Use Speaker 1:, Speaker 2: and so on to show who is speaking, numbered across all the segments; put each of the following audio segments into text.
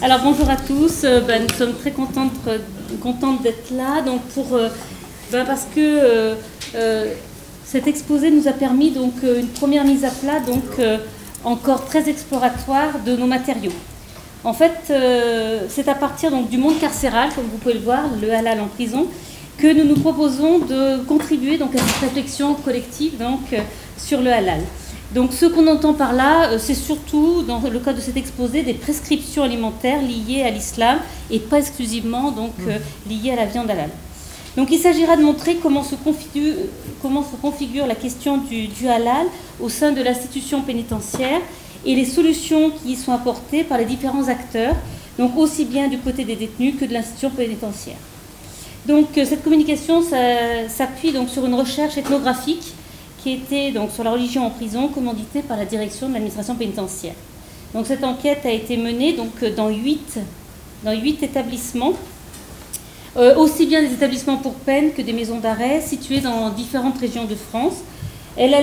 Speaker 1: Alors bonjour à tous, nous sommes très contentes d'être là, donc parce que cet exposé nous a permis donc une première mise à plat, donc encore très exploratoire de nos matériaux. En fait, c'est à partir donc du monde carcéral, comme vous pouvez le voir, le halal en prison, que nous nous proposons de contribuer donc à cette réflexion collective donc sur le halal. Donc ce qu'on entend par là, c'est surtout, dans le cas de cet exposé, des prescriptions alimentaires liées à l'islam et pas exclusivement donc, liées à la viande halal. Donc il s'agira de montrer comment se configure la question du halal au sein de l'institution pénitentiaire et les solutions qui y sont apportées par les différents acteurs, donc aussi bien du côté des détenus que de l'institution pénitentiaire. Donc cette communication s'appuie donc sur une recherche ethnographique qui était donc sur la religion en prison, commanditée par la direction de l'administration pénitentiaire. Donc cette enquête a été menée donc dans 8 établissements, aussi bien des établissements pour peine que des maisons d'arrêt situées dans différentes régions de France. Elle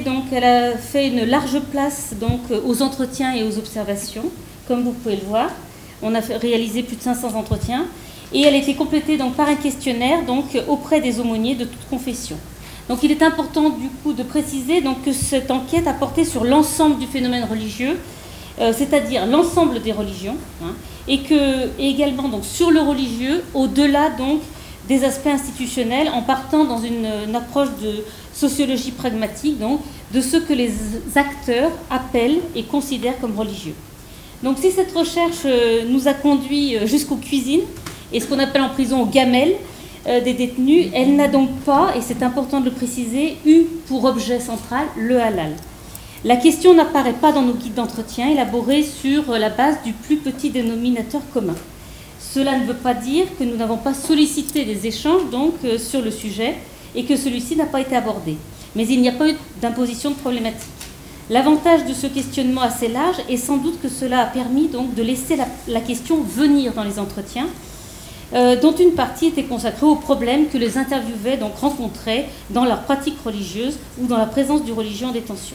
Speaker 1: a fait une large place donc aux entretiens et aux observations, comme vous pouvez le voir. On a réalisé plus de 500 entretiens et elle a été complétée donc par un questionnaire donc auprès des aumôniers de toute confession. Donc il est important du coup de préciser donc, que cette enquête a porté sur l'ensemble du phénomène religieux, c'est-à-dire l'ensemble des religions, et également donc, sur le religieux, au-delà donc, des aspects institutionnels, en partant dans une approche de sociologie pragmatique donc, de ce que les acteurs appellent et considèrent comme religieux. Donc si cette recherche nous a conduit jusqu'aux cuisines, et ce qu'on appelle en prison aux gamelles, des détenus, elle n'a donc pas, et c'est important de le préciser, eu pour objet central le halal. La question n'apparaît pas dans nos guides d'entretien élaborés sur la base du plus petit dénominateur commun. Cela ne veut pas dire que nous n'avons pas sollicité des échanges donc, sur le sujet et que celui-ci n'a pas été abordé. Mais il n'y a pas eu d'imposition de problématique. L'avantage de ce questionnement assez large est sans doute que cela a permis donc, de laisser la question venir dans les entretiens, dont une partie était consacrée aux problèmes que les interviewés donc, rencontraient dans leur pratique religieuse ou dans la présence du religieux en détention.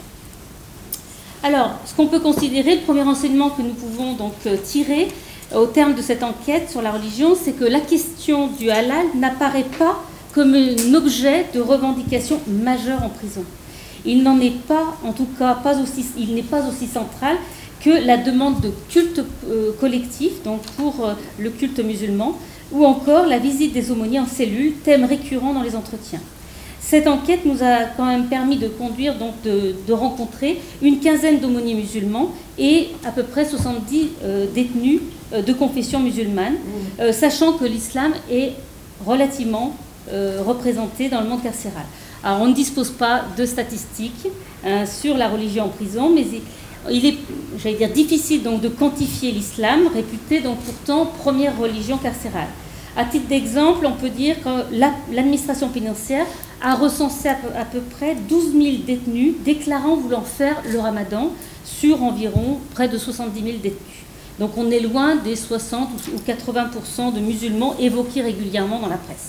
Speaker 1: Alors, ce qu'on peut considérer, le premier enseignement que nous pouvons donc tirer au terme de cette enquête sur la religion, c'est que la question du halal n'apparaît pas comme un objet de revendication majeure en prison. Il n'en est pas, en tout cas, il n'est pas aussi central que la demande de culte collectif, donc pour le culte musulman, ou encore la visite des aumôniers en cellule, thème récurrent dans les entretiens. Cette enquête nous a quand même permis de conduire, donc de rencontrer une quinzaine d'aumôniers musulmans et à peu près 70 détenus de confession musulmane, sachant que l'islam est relativement représenté dans le monde carcéral. Alors on ne dispose pas de statistiques sur la religion en prison, mais il est, j'allais dire, difficile donc de quantifier l'islam, réputé donc pourtant première religion carcérale. À titre d'exemple, on peut dire que l'administration pénitentiaire a recensé à peu près 12 000 détenus déclarant vouloir faire le ramadan sur environ près de 70 000 détenus. Donc on est loin des 60 ou 80% de musulmans évoqués régulièrement dans la presse.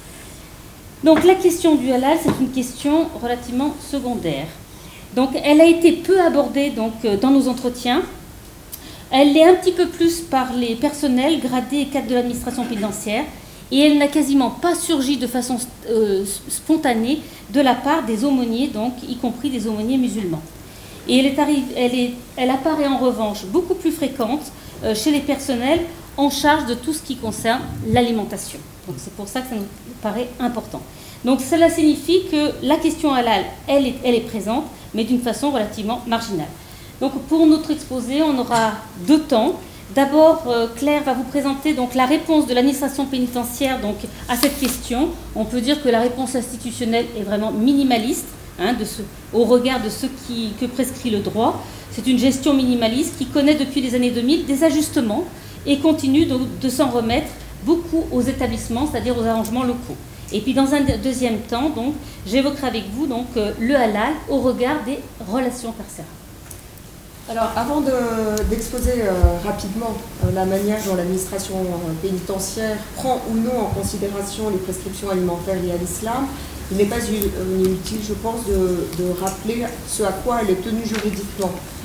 Speaker 1: Donc la question du halal, c'est une question relativement secondaire. Donc elle a été peu abordée donc, dans nos entretiens. Elle l'est un petit peu plus par les personnels gradés et cadres de l'administration pénitentiaire et elle n'a quasiment pas surgi de façon spontanée de la part des aumôniers, donc, y compris des aumôniers musulmans. Et elle apparaît en revanche beaucoup plus fréquente chez les personnels en charge de tout ce qui concerne l'alimentation. Donc c'est pour ça que ça nous paraît important. Donc cela signifie que la question halal, elle est présente, mais d'une façon relativement marginale. Donc pour notre exposé, on aura 2 temps. D'abord, Claire va vous présenter donc, la réponse de l'administration pénitentiaire donc, à cette question. On peut dire que la réponse institutionnelle est vraiment minimaliste au regard de ce que prescrit le droit. C'est une gestion minimaliste qui connaît depuis les années 2000 des ajustements et continue donc, de s'en remettre beaucoup aux établissements, c'est-à-dire aux arrangements locaux. Et puis dans un deuxième temps, donc, j'évoquerai avec vous donc, le halal au regard des relations carcérales.
Speaker 2: Alors, avant d'exposer rapidement la manière dont l'administration pénitentiaire prend ou non en considération les prescriptions alimentaires liées à l'islam, il n'est pas inutile, je pense, de rappeler ce à quoi elle est tenue juridiquement.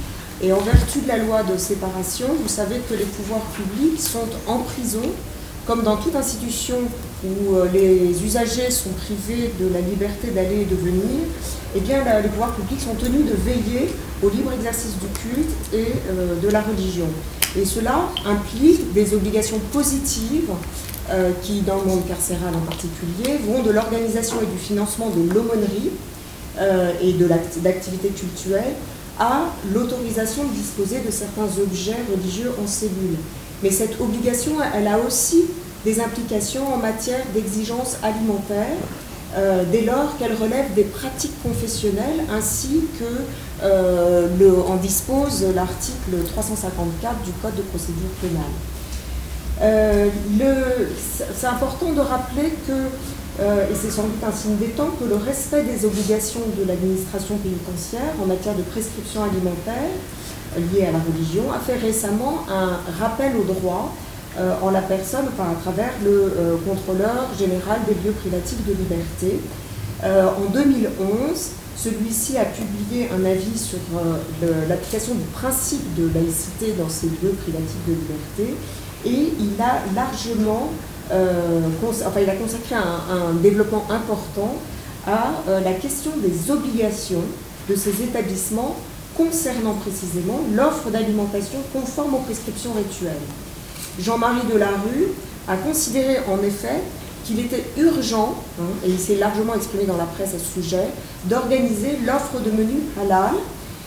Speaker 2: Et en vertu de la loi de séparation, vous savez que les pouvoirs publics sont en prison, comme dans toute institution où les usagers sont privés de la liberté d'aller et de venir. Eh bien, les pouvoirs publics sont tenus de veiller au libre exercice du culte et de la religion. Et cela implique des obligations positives qui, dans le monde carcéral en particulier, vont de l'organisation et du financement de l'aumônerie et de l'activité cultuelle à l'autorisation de disposer de certains objets religieux en cellule. Mais cette obligation, elle a aussi des implications en matière d'exigences alimentaires, dès lors qu'elle relève des pratiques confessionnelles, ainsi que en dispose l'article 354 du Code de procédure pénale. C'est important de rappeler que, et c'est sans doute un signe des temps, que le respect des obligations de l'administration pénitentiaire en matière de prescription alimentaire liée à la religion a fait récemment un rappel au droit en la personne, à travers le contrôleur général des lieux privatifs de liberté. En 2011, celui-ci a publié un avis sur l'application du principe de laïcité dans ces lieux privatifs de liberté, et il a largement, il a consacré un développement important à la question des obligations de ces établissements concernant précisément l'offre d'alimentation conforme aux prescriptions rituelles. Jean-Marie Delarue a considéré en effet qu'il était urgent, et il s'est largement exprimé dans la presse à ce sujet, d'organiser l'offre de menus halal,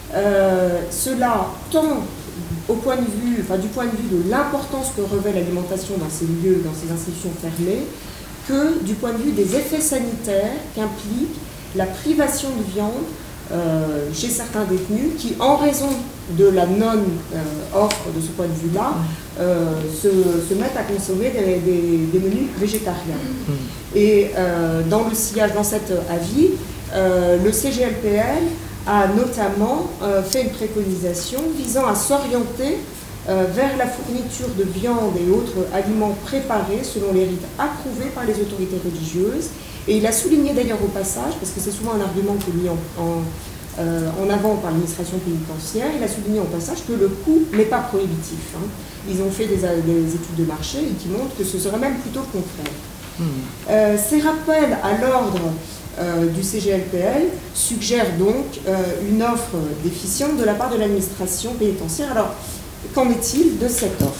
Speaker 2: cela tant du point de vue de l'importance que revêt l'alimentation dans ces lieux, dans ces institutions fermées, que du point de vue des effets sanitaires qu'implique la privation de viande chez certains détenus qui, en raison de la non-offre de ce point de vue-là, se mettent à consommer des menus végétariens. Et dans cet avis, le CGLPL a notamment fait une préconisation visant à s'orienter vers la fourniture de viande et autres aliments préparés selon les rites approuvés par les autorités religieuses. Et il a souligné d'ailleurs au passage, parce que c'est souvent un argument qui est mis en avant par l'administration pénitentiaire, il a souligné au passage que le coût n'est pas prohibitif. Ils ont fait des études de marché et qui montrent que ce serait même plutôt le contraire. Ces rappels à l'ordre du CGLPL suggèrent donc une offre déficiente de la part de l'administration pénitentiaire. Alors, qu'en est-il de cette offre ?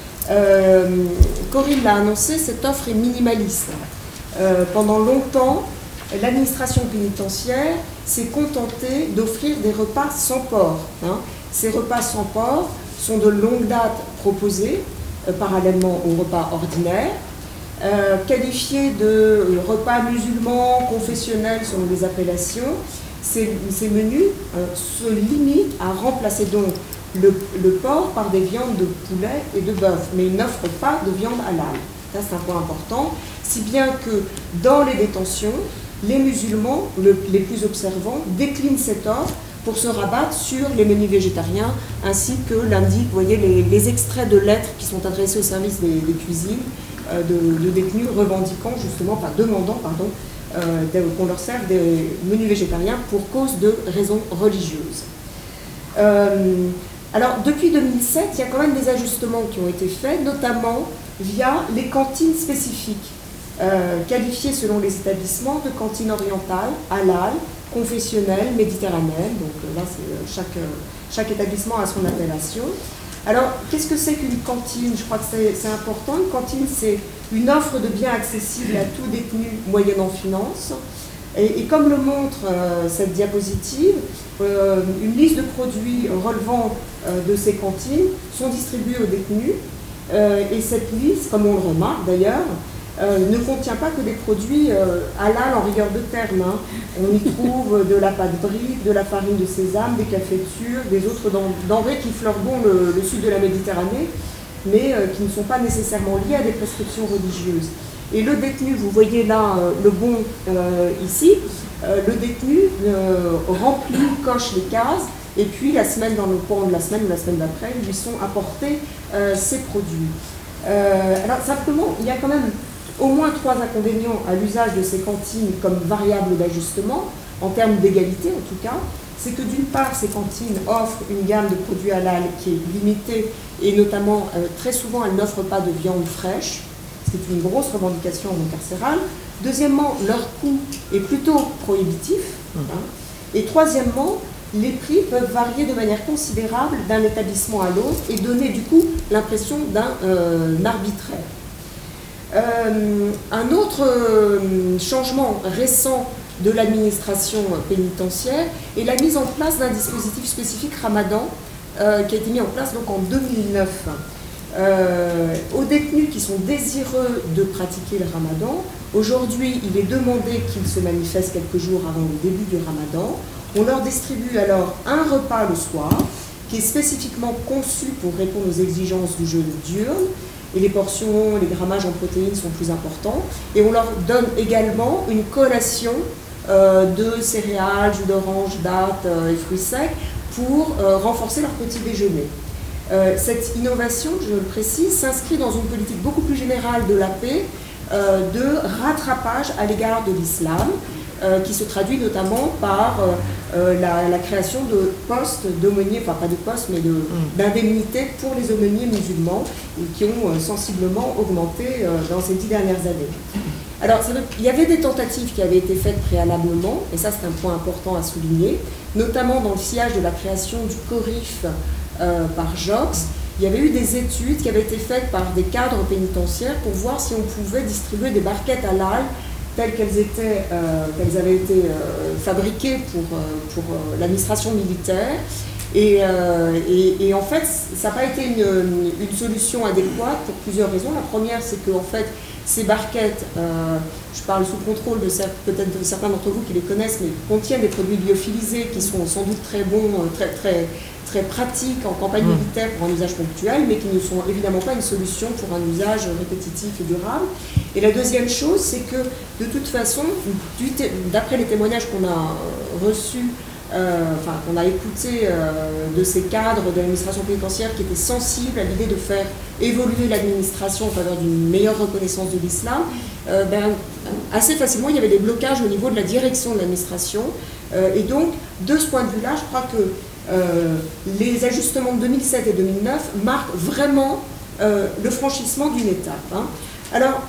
Speaker 2: Corinne l'a annoncé, cette offre est minimaliste. Pendant longtemps, l'administration pénitentiaire s'est contentée d'offrir des repas sans porc. Ces repas sans porc sont de longue date proposés parallèlement aux repas ordinaires, qualifiés de repas musulmans, confessionnels selon les appellations. Ces menus se limitent à remplacer donc le porc par des viandes de poulet et de bœuf, mais ils n'offrent pas de viande halal. Ça, c'est un point important, si bien que dans les détentions, les musulmans, les plus observants, déclinent cette offre pour se rabattre sur les menus végétariens, ainsi que l'indiquent, vous voyez, les extraits de lettres qui sont adressés au service des cuisines de détenus revendiquant justement, demandant qu'on leur serve des menus végétariens pour cause de raisons religieuses. Alors, depuis 2007, il y a quand même des ajustements qui ont été faits, notamment via les cantines spécifiques, qualifiées selon les établissements de cantines orientales, halal, confessionnelles, méditerranéennes. Donc là, chaque établissement a son appellation. Alors, qu'est-ce que c'est qu'une cantine ? Je crois que c'est important. Une cantine, c'est une offre de biens accessibles à tout détenu moyennant finance. Et comme le montre cette diapositive, une liste de produits relevant de ces cantines sont distribués aux détenus. Et cette liste, comme on le remarque d'ailleurs, ne contient pas que des produits halal en rigueur de terme. On y trouve de la pâte brie, de la farine de sésame, des cafétures, des autres denrées qui fleurent bon le sud de la Méditerranée, mais qui ne sont pas nécessairement liées à des prescriptions religieuses. Et le détenu, vous voyez là le bon ici, le détenu coche les cases, et puis la semaine, dans le courant de la semaine ou la semaine d'après, lui sont apportés ces produits. Alors simplement, il y a quand même au moins 3 inconvénients à l'usage de ces cantines comme variable d'ajustement, en termes d'égalité en tout cas. c'est que d'une part, ces cantines offrent une gamme de produits halal qui est limitée, et notamment, très souvent, elles n'offrent pas de viande fraîche, ce qui est une grosse revendication en monde carcéral. Deuxièmement, leur coût est plutôt prohibitif. Et troisièmement, les prix peuvent varier de manière considérable d'un établissement à l'autre et donner du coup l'impression d'un arbitraire. Un autre changement récent de l'administration pénitentiaire est la mise en place d'un dispositif spécifique Ramadan qui a été mis en place donc en 2009. Aux détenus qui sont désireux de pratiquer le Ramadan, aujourd'hui il est demandé qu'ils se manifestent quelques jours avant le début du Ramadan. On leur distribue alors un repas le soir qui est spécifiquement conçu pour répondre aux exigences du jeûne diurne, et les portions, les grammages en protéines sont plus importants. Et on leur donne également une collation de céréales, jus d'orange, dattes et fruits secs pour renforcer leur petit déjeuner. Cette innovation, je le précise, s'inscrit dans une politique beaucoup plus générale de la paix, de rattrapage à l'égard de l'islam, qui se traduit notamment par la création de postes d'aumôniers, enfin pas de postes, mais d'indemnités pour les aumôniers musulmans, qui ont sensiblement augmenté dans ces 10 dernières années. Alors, il y avait des tentatives qui avaient été faites préalablement, et ça c'est un point important à souligner, notamment dans le sillage de la création du CORIF par JOX. Il y avait eu des études qui avaient été faites par des cadres pénitentiaires pour voir si on pouvait distribuer des barquettes halal telles qu'elles avaient été fabriquées pour l'administration militaire. Et en fait, ça n'a pas été une solution adéquate pour plusieurs raisons. La première, c'est que en fait, ces barquettes, je parle sous le contrôle de peut-être de certains d'entre vous qui les connaissent, mais contiennent des produits lyophilisés qui sont sans doute très bons, très pratiques en campagne militaire pour un usage ponctuel, mais qui ne sont évidemment pas une solution pour un usage répétitif et durable. Et la deuxième chose, c'est que de toute façon, d'après les témoignages qu'on a reçus, qu'on a écouté de ces cadres de l'administration pénitentiaire qui étaient sensibles à l'idée de faire évoluer l'administration en faveur d'une meilleure reconnaissance de l'islam, assez facilement il y avait des blocages au niveau de la direction de l'administration. Et donc, de ce point de vue-là, je crois que les ajustements de 2007 et 2009 marquent vraiment le franchissement d'une étape. Alors,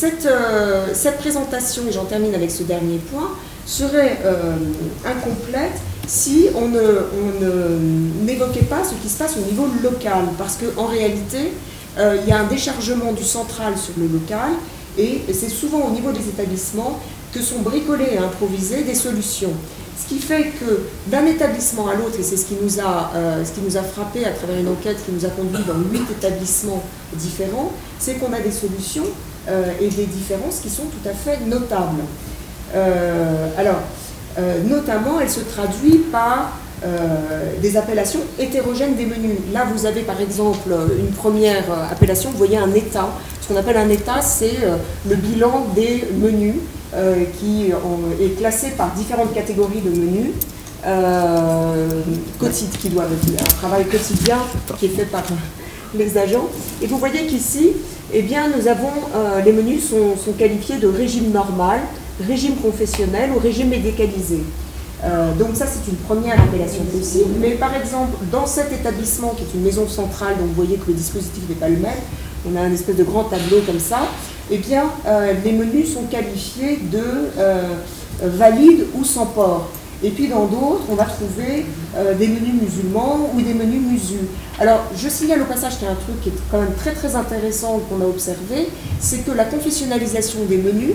Speaker 2: cette présentation, et j'en termine avec ce dernier point, serait incomplète si on n'évoquait pas ce qui se passe au niveau local, parce qu'en réalité, il y a un déchargement du central sur le local, et c'est souvent au niveau des établissements que sont bricolées et improvisées des solutions. Ce qui fait que d'un établissement à l'autre, et c'est ce qui nous a frappé à travers une enquête qui nous a conduit dans 8 établissements différents, c'est qu'on a des solutions et des différences qui sont tout à fait notables. Notamment, elle se traduit par des appellations hétérogènes des menus. Là, vous avez par exemple une première appellation, vous voyez un état. Ce qu'on appelle un état, c'est le bilan des menus qui est classé par différentes catégories de menus. Qui doivent être un travail quotidien qui est fait par les agents. Et vous voyez qu'ici, eh bien, nous avons, les menus sont qualifiés de régime normal, régime confessionnel ou régime médicalisé. Donc ça, c'est une première appellation possible. Mais par exemple, dans cet établissement, qui est une maison centrale, donc vous voyez que le dispositif n'est pas le même, on a un espèce de grand tableau comme ça, eh bien, les menus sont qualifiés de valides ou sans porc. Et puis dans d'autres, on va trouver des menus musulmans ou des menus musus. Alors, je signale au passage qu'il y a un truc qui est quand même très très intéressant qu'on a observé, c'est que la confessionnalisation des menus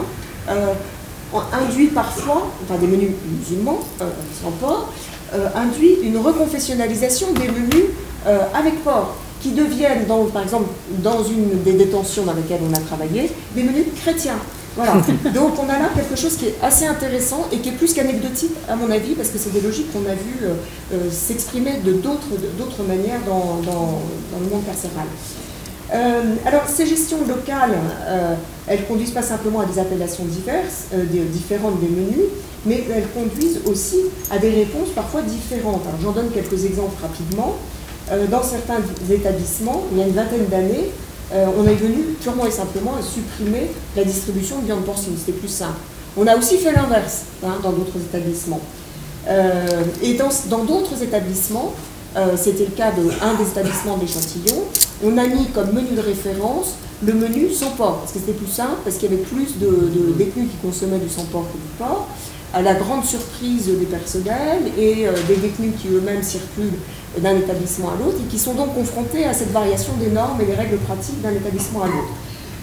Speaker 2: induit parfois, enfin des menus musulmans, sans porc, induit une reconfessionnalisation des menus avec porc, qui deviennent, par exemple, dans une des détentions dans lesquelles on a travaillé, des menus chrétiens. Voilà. Donc on a là quelque chose qui est assez intéressant et qui est plus qu'anecdotique à mon avis, parce que c'est des logiques qu'on a vues s'exprimer de d'autres manières dans le monde carcéral. Alors ces gestions locales, elles conduisent pas simplement à des appellations différentes des menus, mais elles conduisent aussi à des réponses parfois différentes. Alors j'en donne quelques exemples rapidement. Dans certains établissements, il y a une vingtaine d'années, on est venu purement et simplement à supprimer la distribution de viande porcine, c'était plus simple. On a aussi fait l'inverse dans d'autres établissements. Et dans d'autres établissements, c'était le cas d'un des établissements de l'Échantillon, on a mis comme menu de référence le menu sans porc, parce que c'était plus simple, parce qu'il y avait plus de détenus qui consommaient du sans porc que du porc, à la grande surprise des personnels et des détenus qui eux-mêmes circulent d'un établissement à l'autre et qui sont donc confrontés à cette variation des normes et des règles pratiques d'un établissement à l'autre.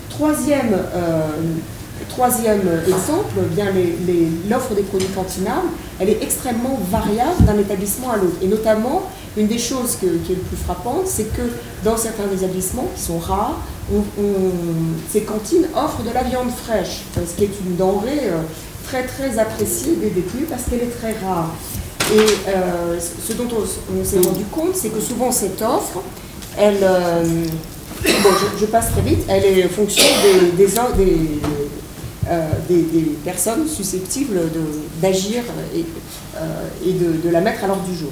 Speaker 2: Troisième exemple, bien l'offre des produits cantinables, elle est extrêmement variable d'un établissement à l'autre. Et notamment, une des choses qui est le plus frappante, c'est que dans certains établissements, qui sont rares, ces cantines offrent de la viande fraîche, ce qui est une denrée très très appréciée des détenus parce qu'elle est très rare. Et ce dont on s'est rendu compte, c'est que souvent cette offre, elle... bon, je passe très vite, elle est en fonction des personnes susceptibles d'agir et de la mettre à l'ordre du jour.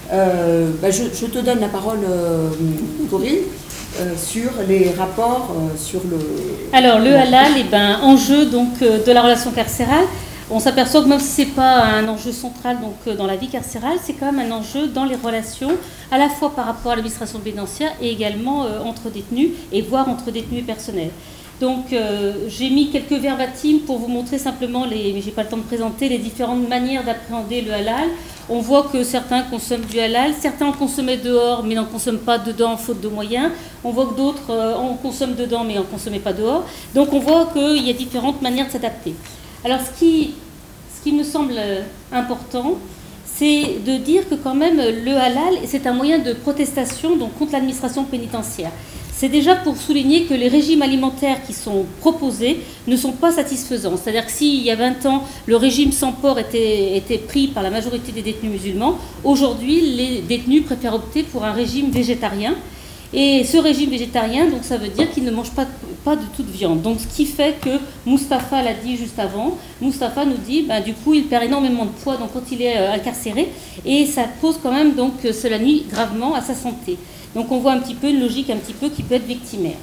Speaker 2: Je te donne la parole, Corinne, sur les rapports sur le...
Speaker 1: Alors, le halal, enjeu donc, de la relation carcérale. On s'aperçoit que même si ce n'est pas un enjeu central donc, dans la vie carcérale, c'est quand même un enjeu dans les relations, à la fois par rapport à l'administration pénitentiaire et également entre détenus, et voire entre détenus et personnel. Donc j'ai mis quelques verbatims pour vous montrer simplement, mais je n'ai pas le temps de présenter, les différentes manières d'appréhender le halal. On voit que certains consomment du halal, certains en consommaient dehors mais n'en consomment pas dedans faute de moyens. On voit que d'autres en consomment dedans mais n'en consomment pas dehors. Donc on voit qu'il y a différentes manières de s'adapter. Alors ce qui me semble important, c'est de dire que quand même le halal, c'est un moyen de protestation donc, contre l'administration pénitentiaire. C'est déjà pour souligner que les régimes alimentaires qui sont proposés ne sont pas satisfaisants. C'est-à-dire que s'il y a 20 ans, le régime sans porc était pris par la majorité des détenus musulmans, aujourd'hui, les détenus préfèrent opter pour un régime végétarien. Et ce régime végétarien, donc ça veut dire qu'il ne mange pas de toute viande. Donc ce qui fait que Mustapha l'a dit juste avant, Mustapha nous dit, du coup, il perd énormément de poids donc, quand il est incarcéré, et ça pose quand même, donc cela nuit gravement à sa santé. Donc on voit un petit peu une logique qui peut être victimaire.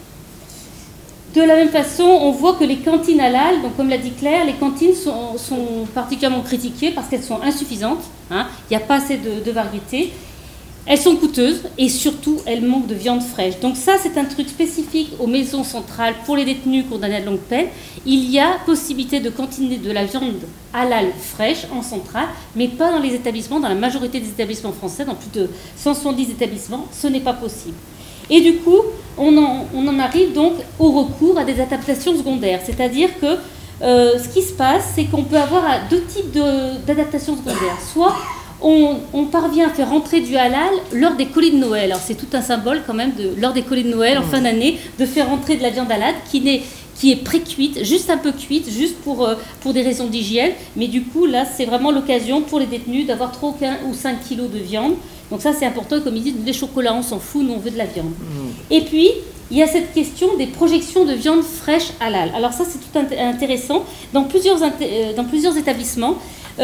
Speaker 1: De la même façon, on voit que les cantines halal, donc comme l'a dit Claire, les cantines sont particulièrement critiquées parce qu'elles sont insuffisantes, il n'y a pas assez de variété. Elles sont coûteuses et surtout, elles manquent de viande fraîche. Donc ça, c'est un truc spécifique aux maisons centrales pour les détenus condamnés à de longue peine. Il y a possibilité de cantiner de la viande halal fraîche en centrale, mais pas dans les établissements, dans la majorité des établissements français, dans plus de 170 établissements, ce n'est pas possible. Et du coup, on en arrive donc au recours à des adaptations secondaires. C'est-à-dire que ce qui se passe, c'est qu'on peut avoir deux types d'adaptations secondaires. Soit on parvient à faire rentrer du halal lors des colis de Noël. Alors c'est tout un symbole quand même, lors des colis de Noël, en fin d'année, de faire rentrer de la viande halal qui est pré-cuite, juste un peu cuite, juste pour des raisons d'hygiène. Mais du coup, là, c'est vraiment l'occasion pour les détenus d'avoir 3 ou 5 kilos de viande. Donc ça, c'est important. Comme ils disent, les chocolats, on s'en fout, nous, on veut de la viande. Et puis, il y a cette question des projections de viande fraîche halal. Alors ça, c'est tout intéressant. Dans plusieurs établissements,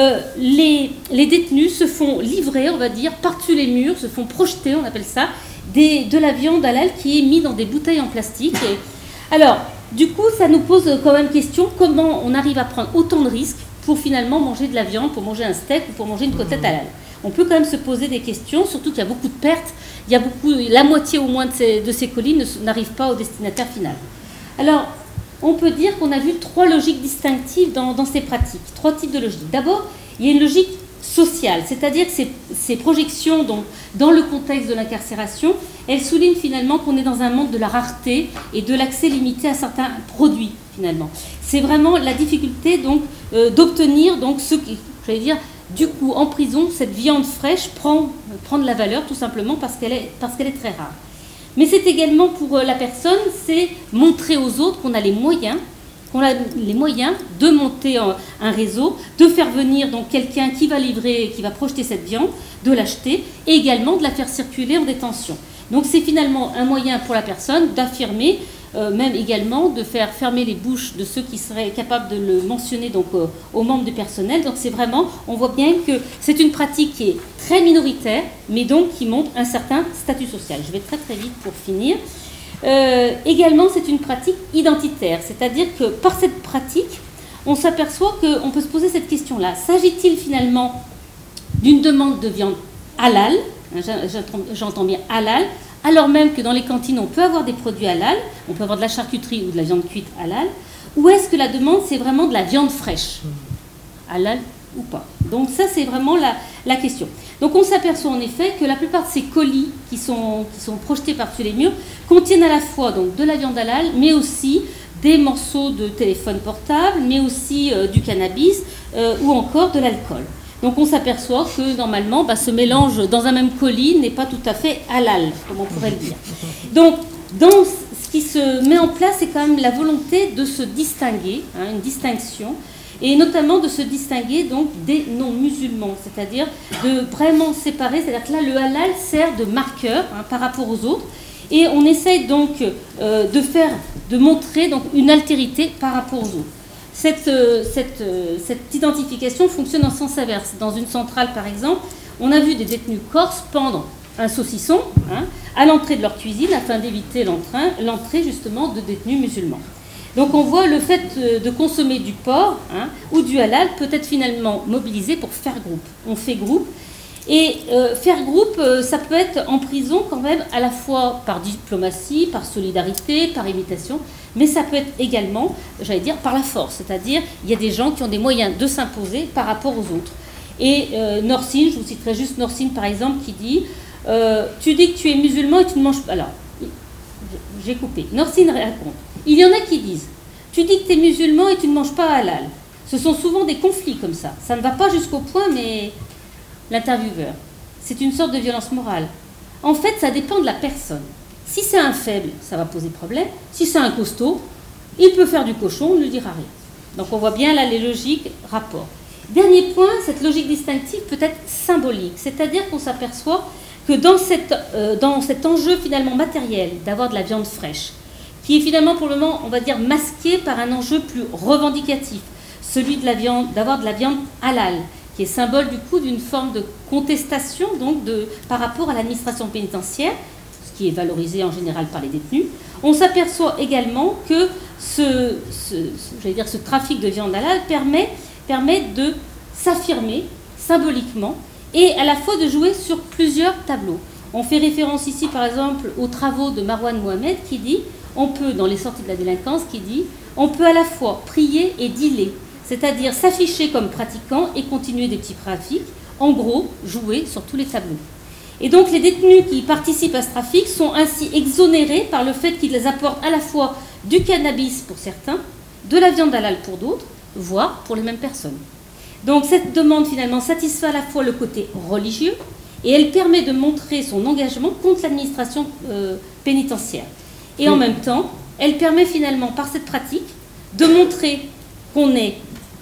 Speaker 1: les détenus se font livrer, on va dire, par-dessus les murs, se font projeter, on appelle ça, de la viande halal qui est mise dans des bouteilles en plastique. Alors, du coup, ça nous pose quand même question, comment on arrive à prendre autant de risques pour finalement manger de la viande, pour manger un steak ou pour manger une côtelette halal. On peut quand même se poser des questions, surtout qu'il y a beaucoup de pertes, la moitié au moins de ces colis n'arrivent pas au destinataire final. Alors, on peut dire qu'on a vu 3 logiques distinctives dans ces pratiques, 3 types de logiques. D'abord, il y a une logique sociale, c'est-à-dire que ces projections donc, dans le contexte de l'incarcération, elles soulignent finalement qu'on est dans un monde de la rareté et de l'accès limité à certains produits finalement. C'est vraiment la difficulté donc d'obtenir donc ce qui, j'allais dire, du coup en prison, cette viande fraîche prend de la valeur tout simplement parce qu'elle est très rare. Mais c'est également pour la personne, c'est montrer aux autres qu'on a les moyens de monter un réseau, de faire venir donc quelqu'un qui va livrer, qui va projeter cette viande, de l'acheter et également de la faire circuler en détention. Donc c'est finalement un moyen pour la personne d'affirmer, même également de faire fermer les bouches de ceux qui seraient capables de le mentionner donc, aux membres du personnel. Donc c'est vraiment, on voit bien que c'est une pratique qui est très minoritaire, mais donc qui montre un certain statut social. Je vais très très vite pour finir. Également, c'est une pratique identitaire, c'est-à-dire que par cette pratique, on s'aperçoit qu'on peut se poser cette question-là. S'agit-il finalement d'une demande de viande halal, j'entends bien halal, alors même que dans les cantines, on peut avoir des produits halal, on peut avoir de la charcuterie ou de la viande cuite halal, ou est-ce que la demande, c'est vraiment de la viande fraîche, halal ou pas? Donc ça, c'est vraiment la question. Donc on s'aperçoit en effet que la plupart de ces colis qui sont projetés par-dessus les murs contiennent à la fois donc, de la viande halal, mais aussi des morceaux de téléphone portable, mais aussi du cannabis ou encore de l'alcool. Donc on s'aperçoit que normalement, ce mélange dans un même colis n'est pas tout à fait halal, comme on pourrait le dire. Donc dans ce qui se met en place, c'est quand même la volonté de se distinguer, une distinction, et notamment de se distinguer donc des non-musulmans, c'est-à-dire de vraiment séparer, c'est-à-dire que là le halal sert de marqueur par rapport aux autres, et on essaye donc de montrer donc une altérité par rapport aux autres. Cette identification fonctionne en sens inverse. Dans une centrale, par exemple, on a vu des détenus corses pendre un saucisson à l'entrée de leur cuisine afin d'éviter l'entrée justement de détenus musulmans. Donc on voit le fait de consommer du porc ou du halal peut être finalement mobilisé pour faire groupe. On fait groupe. Et faire groupe, ça peut être en prison quand même à la fois par diplomatie, par solidarité, par imitation, mais ça peut être également, j'allais dire, par la force. C'est-à-dire, il y a des gens qui ont des moyens de s'imposer par rapport aux autres. Et Norsine, je vous citerai juste Norsine par exemple, qui dit tu dis que tu es musulman et tu ne manges pas. Alors, j'ai coupé. Norsine raconte. Il y en a qui disent tu dis que tu es musulman et tu ne manges pas halal. Ce sont souvent des conflits comme ça. Ça ne va pas jusqu'au point, mais l'intervieweur, c'est une sorte de violence morale. En fait, ça dépend de la personne. Si c'est un faible, ça va poser problème. Si c'est un costaud, il peut faire du cochon, on ne lui dira rien. Donc on voit bien là les logiques, rapports. Dernier point, cette logique distinctive peut être symbolique, c'est-à-dire qu'on s'aperçoit que dans cet enjeu finalement matériel d'avoir de la viande fraîche, qui est finalement pour le moment, on va dire, masqué par un enjeu plus revendicatif, celui de la viande, d'avoir de la viande halal, qui est symbole du coup d'une forme de contestation donc par rapport à l'administration pénitentiaire, ce qui est valorisé en général par les détenus. On s'aperçoit également que ce trafic de viande halal permet de s'affirmer symboliquement et à la fois de jouer sur plusieurs tableaux. On fait référence ici par exemple aux travaux de Marwan Mohamed qui dit, dans les sorties de la délinquance, qui dit on peut à la fois prier et dealer, c'est-à-dire s'afficher comme pratiquant et continuer des petits trafics, en gros, jouer sur tous les tableaux. Et donc les détenus qui participent à ce trafic sont ainsi exonérés par le fait qu'ils apportent à la fois du cannabis pour certains, de la viande halal pour d'autres, voire pour les mêmes personnes. Donc cette demande finalement satisfait à la fois le côté religieux et elle permet de montrer son engagement contre l'administration pénitentiaire. Et en même temps, elle permet finalement par cette pratique de montrer qu'on est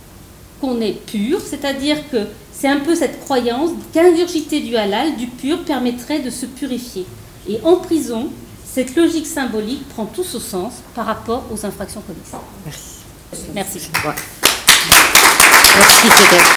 Speaker 1: pur, c'est-à-dire que c'est un peu cette croyance qu'ingurgiter du halal, du pur, permettrait de se purifier. Et en prison, cette logique symbolique prend tout son sens par rapport aux infractions commises.
Speaker 2: Merci.
Speaker 1: Merci.
Speaker 2: Merci.